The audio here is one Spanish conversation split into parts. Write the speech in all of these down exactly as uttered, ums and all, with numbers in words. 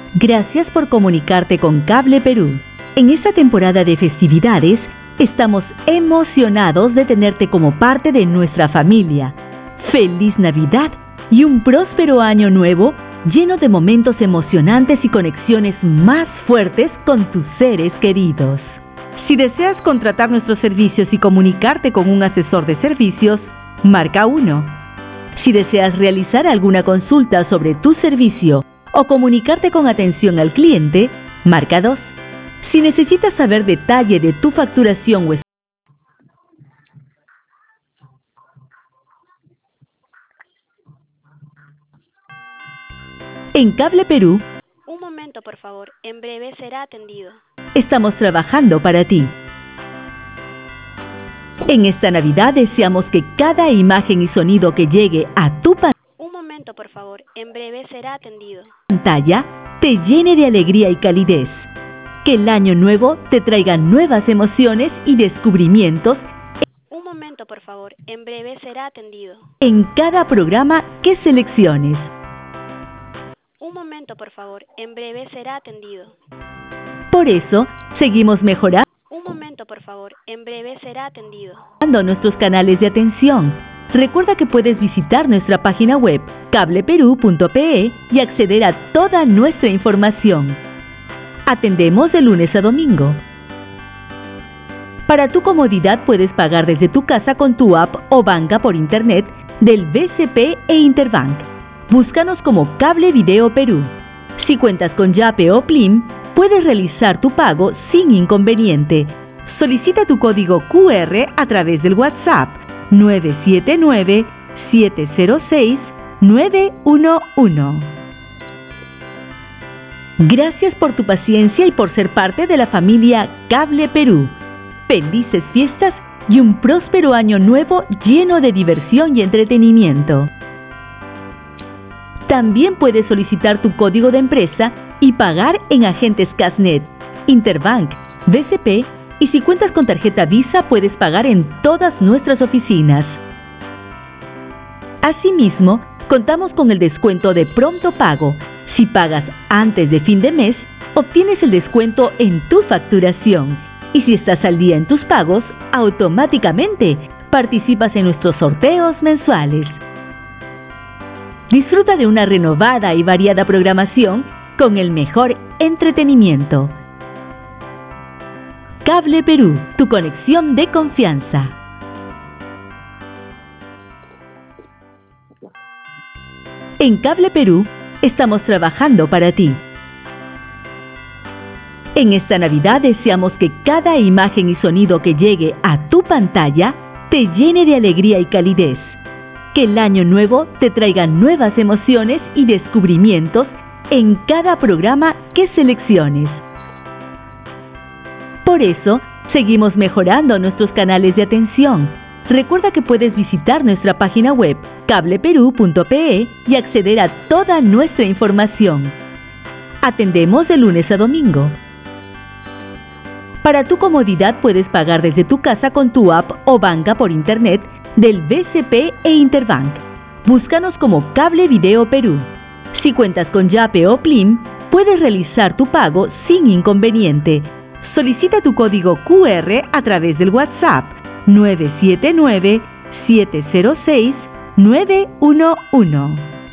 Gracias por comunicarte con Cable Perú. En esta temporada de festividades, estamos emocionados de tenerte como parte de nuestra familia. ¡Feliz Navidad y un próspero año nuevo lleno de momentos emocionantes y conexiones más fuertes con tus seres queridos! Si deseas contratar nuestros servicios y comunicarte con un asesor de servicios, marca uno. Si deseas realizar alguna consulta sobre tu servicio o comunicarte con atención al cliente, marca dos. Si necesitas saber detalle de tu facturación o en Cable Perú, Un momento, por favor. En breve será atendido. estamos trabajando para ti. En esta Navidad deseamos que cada imagen y sonido que llegue a tu Un momento, por favor. En breve será atendido. pantalla te llene de alegría y calidez. Que el año nuevo te traiga nuevas emociones y descubrimientos Un momento, por favor. En breve será atendido. en cada programa que selecciones. Un momento, por favor. En breve será atendido. Por eso, seguimos mejorando Un momento, por favor. En breve será atendido. nuestros canales de atención. Recuerda que puedes visitar nuestra página web cable perú punto pe y acceder a toda nuestra información. Atendemos de lunes a domingo. Para tu comodidad puedes pagar desde tu casa con tu app o banca por internet del B C P e Interbank. Búscanos como Cable Video Perú. Si cuentas con Yape o Plim, puedes realizar tu pago sin inconveniente. Solicita tu código Q R a través del WhatsApp nueve siete nueve, siete cero seis, nueve uno uno. Gracias por tu paciencia y por ser parte de la familia Cable Perú. Felices fiestas y un próspero año nuevo lleno de diversión y entretenimiento. También puedes solicitar tu código de empresa y pagar en agentes Casnet, Interbank, B C P y si cuentas con tarjeta Visa puedes pagar en todas nuestras oficinas. Asimismo, contamos con el descuento de pronto pago. Si pagas antes de fin de mes, obtienes el descuento en tu facturación. Y si estás al día en tus pagos, automáticamente participas en nuestros sorteos mensuales. Disfruta de una renovada y variada programación con el mejor entretenimiento. Cable Perú, tu conexión de confianza. En Cable Perú, estamos trabajando para ti. En esta Navidad deseamos que cada imagen y sonido que llegue a tu pantalla te llene de alegría y calidez. Que el año nuevo te traiga nuevas emociones y descubrimientos en cada programa que selecciones. Por eso, seguimos mejorando nuestros canales de atención. Recuerda que puedes visitar nuestra página web cable perú punto pe y acceder a toda nuestra información. Atendemos de lunes a domingo. Para tu comodidad puedes pagar desde tu casa con tu app o banca por internet del B C P e Interbank. Búscanos como Cable Video Perú. Si cuentas con Yape o Plim, puedes realizar tu pago sin inconveniente. Solicita tu código Q R a través del WhatsApp nueve siete nueve, siete cero seis, nueve uno uno.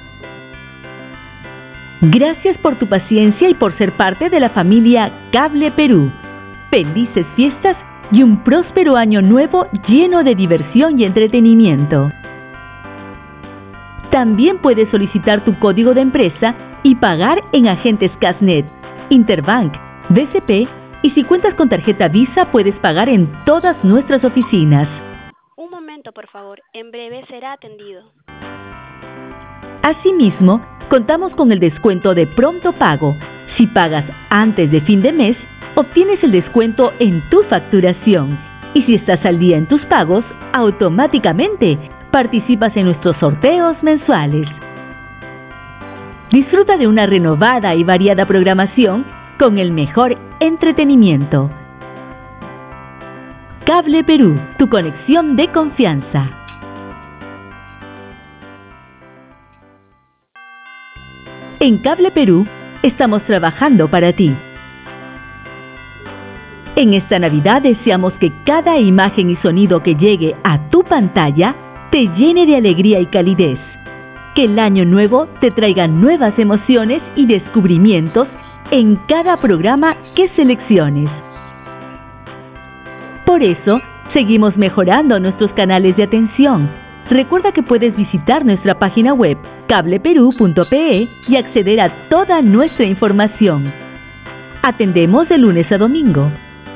Gracias por tu paciencia y por ser parte de la familia Cable Perú. Felices fiestas y un próspero año nuevo lleno de diversión y entretenimiento. También puedes solicitar tu código de empresa y pagar en agentes Casnet, Interbank, B C P y si cuentas con tarjeta Visa puedes pagar en todas nuestras oficinas. Un momento, por favor. En breve será atendido. Asimismo, contamos con el descuento de pronto pago. Si pagas antes de fin de mes, obtienes el descuento en tu facturación. Y si estás al día en tus pagos, automáticamente participas en nuestros sorteos mensuales. Disfruta de una renovada y variada programación con el mejor entretenimiento. Cable Perú, tu conexión de confianza. En Cable Perú, estamos trabajando para ti. En esta Navidad deseamos que cada imagen y sonido que llegue a tu pantalla te llene de alegría y calidez. Que el año nuevo te traiga nuevas emociones y descubrimientos en cada programa que selecciones. Por eso, seguimos mejorando nuestros canales de atención. Recuerda que puedes visitar nuestra página web cable perú punto pe y acceder a toda nuestra información. Atendemos de lunes a domingo.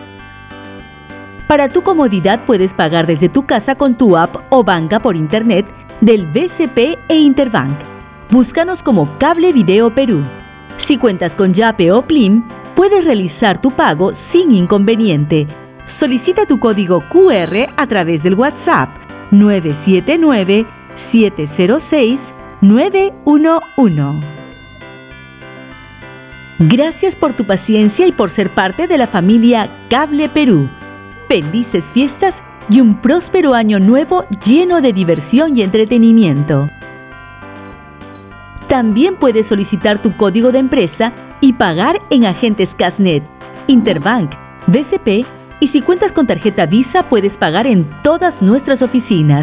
Para tu comodidad puedes pagar desde tu casa con tu app o banca por internet del B C P e Interbank. Búscanos como Cable Video Perú. Si cuentas con Yape o Plim, puedes realizar tu pago sin inconveniente. Solicita tu código Q R a través del WhatsApp nueve siete nueve, siete cero seis, nueve uno uno. Gracias por tu paciencia y por ser parte de la familia Cable Perú. Felices fiestas y un próspero año nuevo lleno de diversión y entretenimiento. También puedes solicitar tu código de empresa y pagar en agentes Casnet, Interbank, B C P y si cuentas con tarjeta Visa puedes pagar en todas nuestras oficinas.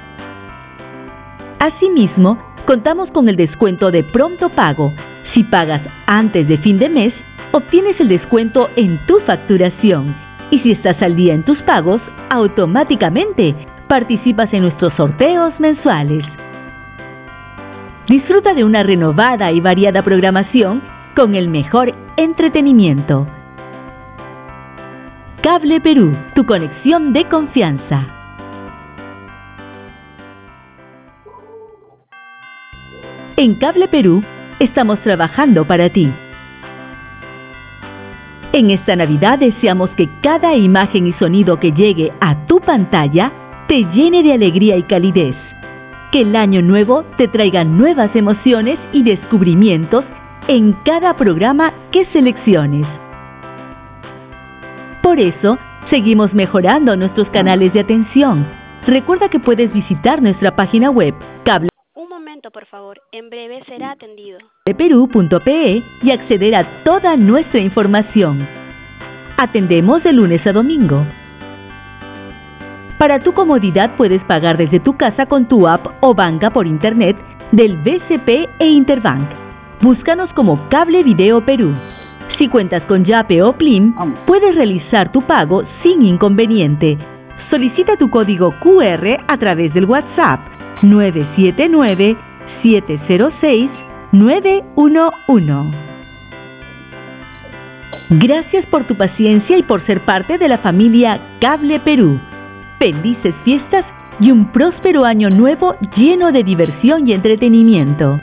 Asimismo, contamos con el descuento de pronto pago. Si pagas antes de fin de mes, obtienes el descuento en tu facturación. Y si estás al día en tus pagos, automáticamente participas en nuestros sorteos mensuales. Disfruta de una renovada y variada programación con el mejor entretenimiento. Cable Perú, tu conexión de confianza. En Cable Perú, estamos trabajando para ti. En esta Navidad deseamos que cada imagen y sonido que llegue a tu pantalla te llene de alegría y calidez. Que el año nuevo te traiga nuevas emociones y descubrimientos en cada programa que selecciones. Por eso, seguimos mejorando nuestros canales de atención. Recuerda que puedes visitar nuestra página web cable Un momento, por favor. En breve será atendido. perú punto pe y acceder a toda nuestra información. Atendemos de lunes a domingo. Para tu comodidad puedes pagar desde tu casa con tu app o banca por internet del B C P e Interbank. Búscanos como Cable Video Perú. Si cuentas con Yape o Plim, puedes realizar tu pago sin inconveniente. Solicita tu código Q R a través del WhatsApp nueve siete nueve, siete cero seis, nueve uno uno. Gracias por tu paciencia y por ser parte de la familia Cable Perú. Felices fiestas y un próspero año nuevo lleno de diversión y entretenimiento.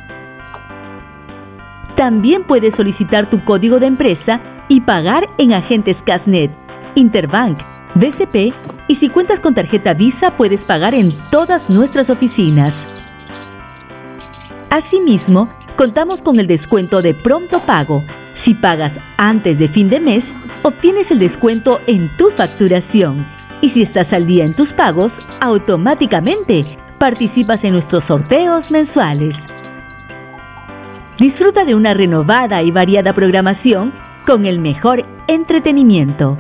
También puedes solicitar tu código de empresa y pagar en agentes Casnet, Interbank, B C P y si cuentas con tarjeta Visa puedes pagar en todas nuestras oficinas. Asimismo, contamos con el descuento de pronto pago. Si pagas antes de fin de mes, obtienes el descuento en tu facturación. Y si estás al día en tus pagos, automáticamente participas en nuestros sorteos mensuales. Disfruta de una renovada y variada programación con el mejor entretenimiento.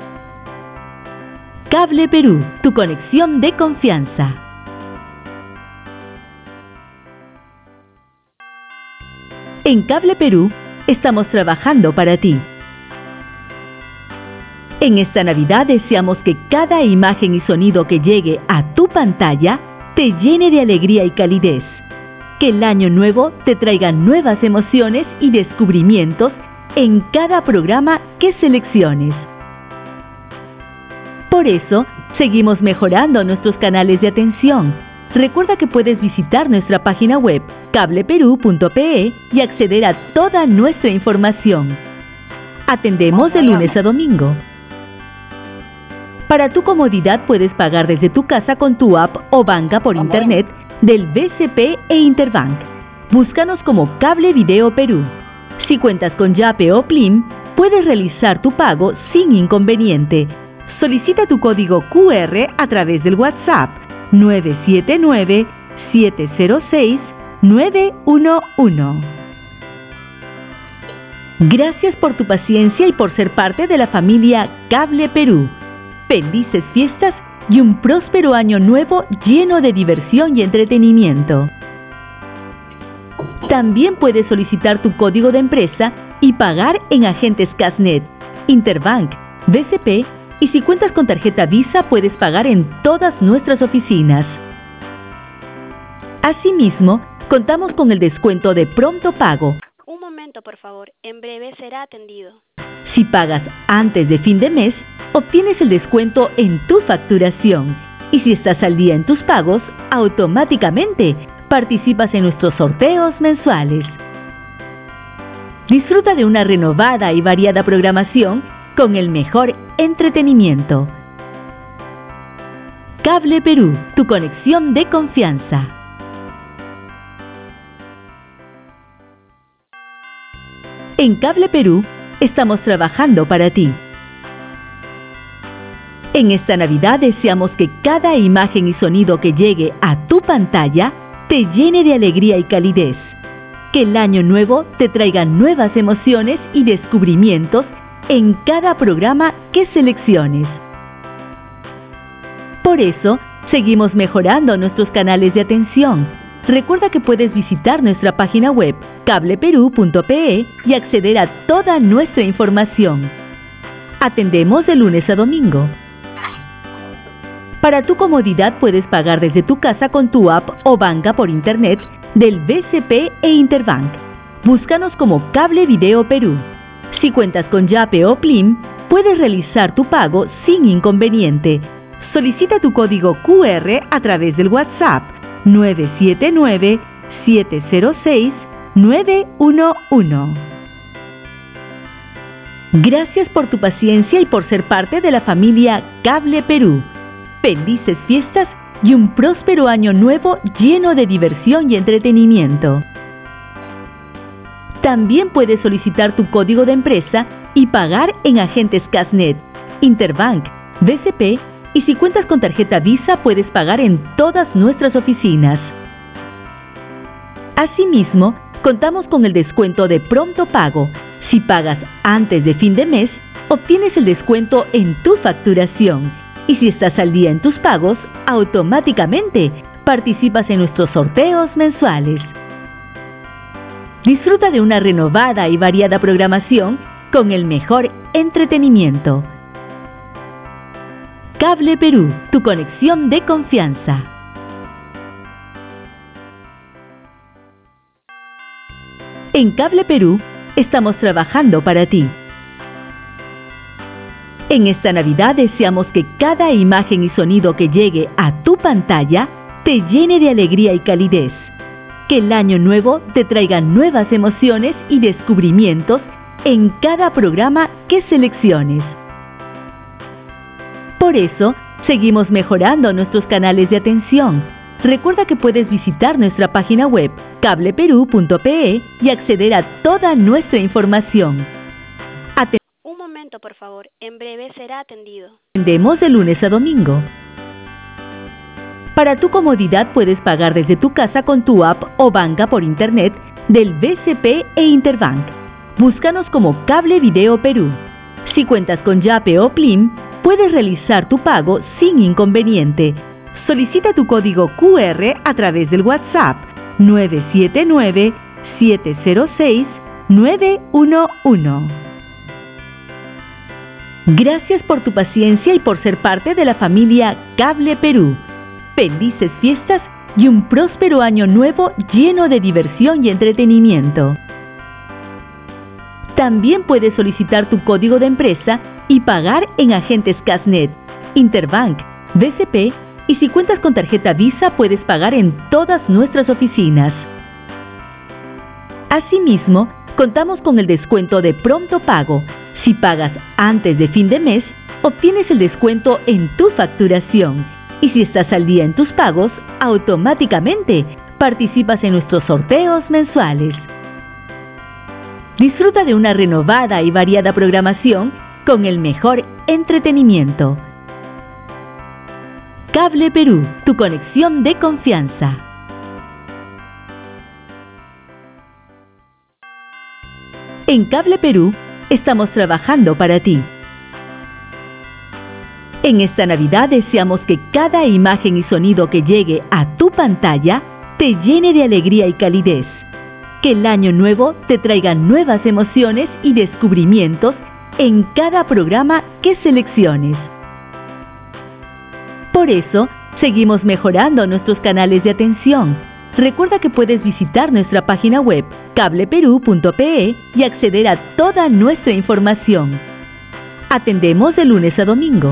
Cable Perú, tu conexión de confianza. En Cable Perú, estamos trabajando para ti. En esta Navidad deseamos que cada imagen y sonido que llegue a tu pantalla te llene de alegría y calidez. Que el año nuevo te traiga nuevas emociones y descubrimientos en cada programa que selecciones. Por eso, seguimos mejorando nuestros canales de atención. Recuerda que puedes visitar nuestra página web cable perú punto pe y acceder a toda nuestra información. Atendemos de lunes a domingo. Para tu comodidad puedes pagar desde tu casa con tu app o banca por internet del B C P e Interbank. Búscanos como Cable Video Perú. Si cuentas con Yape o Plim, puedes realizar tu pago sin inconveniente. Solicita tu código Q R a través del WhatsApp nueve siete nueve, siete cero seis, nueve uno uno. Gracias por tu paciencia y por ser parte de la familia Cable Perú. Felices fiestas y un próspero año nuevo lleno de diversión y entretenimiento. También puedes solicitar tu código de empresa y pagar en agentes Casnet, Interbank, B C P, y si cuentas con tarjeta Visa puedes pagar en todas nuestras oficinas. Asimismo, contamos con el descuento de pronto pago. Un momento, por favor. En breve será atendido. Si pagas antes de fin de mes, obtienes el descuento en tu facturación. Y si estás al día en tus pagos, automáticamente participas en nuestros sorteos mensuales. Disfruta de una renovada y variada programación con el mejor entretenimiento. Cable Perú, tu conexión de confianza. En Cable Perú estamos trabajando para ti. En esta Navidad deseamos que cada imagen y sonido que llegue a tu pantalla te llene de alegría y calidez. Que el año nuevo te traiga nuevas emociones y descubrimientos en cada programa que selecciones. Por eso, seguimos mejorando nuestros canales de atención. Recuerda que puedes visitar nuestra página web cable perú punto pe y acceder a toda nuestra información. Atendemos de lunes a domingo. Para tu comodidad puedes pagar desde tu casa con tu app o banca por internet del B C P e Interbank. Búscanos como Cable Video Perú. Si cuentas con Yape o Plim, puedes realizar tu pago sin inconveniente. Solicita tu código Q R a través del WhatsApp nueve siete nueve, siete cero seis, nueve uno uno. Gracias por tu paciencia y por ser parte de la familia Cable Perú. Felices fiestas y un próspero año nuevo lleno de diversión y entretenimiento. También puedes solicitar tu código de empresa y pagar en agentes Casnet, Interbank, B C P, y si cuentas con tarjeta Visa puedes pagar en todas nuestras oficinas. Asimismo, contamos con el descuento de pronto pago. Si pagas antes de fin de mes, obtienes el descuento en tu facturación. Y si estás al día en tus pagos, automáticamente participas en nuestros sorteos mensuales. Disfruta de una renovada y variada programación con el mejor entretenimiento. Cable Perú, tu conexión de confianza. En Cable Perú estamos trabajando para ti. En esta Navidad deseamos que cada imagen y sonido que llegue a tu pantalla te llene de alegría y calidez. Que el año nuevo te traiga nuevas emociones y descubrimientos en cada programa que selecciones. Por eso, seguimos mejorando nuestros canales de atención. Recuerda que puedes visitar nuestra página web cable perú punto pe y acceder a toda nuestra información. Un momento, por favor. En breve será atendido. Atendemos de lunes a domingo. Para tu comodidad puedes pagar desde tu casa con tu app o banca por internet del B C P e Interbank. Búscanos como Cable Video Perú. Si cuentas con Yape o Plim, puedes realizar tu pago sin inconveniente. Solicita tu código Q R a través del WhatsApp nueve siete nueve, siete cero seis, nueve uno uno. Gracias por tu paciencia y por ser parte de la familia Cable Perú. Felices fiestas y un próspero año nuevo lleno de diversión y entretenimiento. También puedes solicitar tu código de empresa y pagar en agentes Casnet, Interbank, B C P, y si cuentas con tarjeta Visa puedes pagar en todas nuestras oficinas. Asimismo, contamos con el descuento de pronto pago. Si pagas antes de fin de mes, obtienes el descuento en tu facturación. Y si estás al día en tus pagos, automáticamente participas en nuestros sorteos mensuales. Disfruta de una renovada y variada programación con el mejor entretenimiento. Cable Perú, tu conexión de confianza. En Cable Perú estamos trabajando para ti. En esta Navidad deseamos que cada imagen y sonido que llegue a tu pantalla te llene de alegría y calidez. Que el año nuevo te traiga nuevas emociones y descubrimientos en cada programa que selecciones. Por eso, seguimos mejorando nuestros canales de atención. Recuerda que puedes visitar nuestra página web cable perú punto pe y acceder a toda nuestra información. Atendemos de lunes a domingo.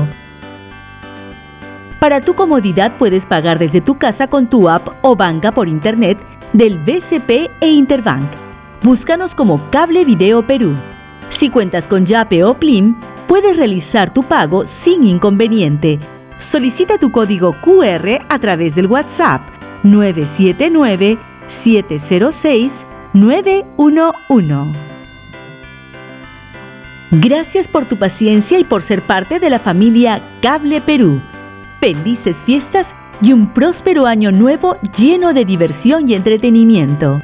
Para tu comodidad puedes pagar desde tu casa con tu app o banca por internet del B C P e Interbank. Búscanos como Cable Video Perú. Si cuentas con Yape o Plim, puedes realizar tu pago sin inconveniente. Solicita tu código cu erre a través del WhatsApp nueve siete nueve, siete cero seis, nueve uno uno. Gracias por tu paciencia y por ser parte de la familia Cable Perú. Felices fiestas y un próspero año nuevo lleno de diversión y entretenimiento.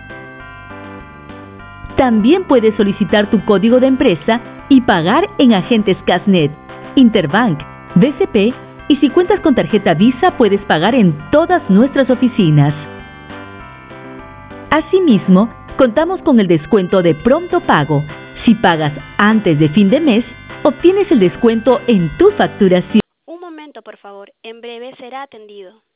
También puedes solicitar tu código de empresa y pagar en agentes Casnet, Interbank, B C P y si cuentas con tarjeta Visa puedes pagar en todas nuestras oficinas. Asimismo, contamos con el descuento de pronto pago. Si pagas antes de fin de mes, obtienes el descuento en tu facturación. Un momento, por favor. En breve será atendido.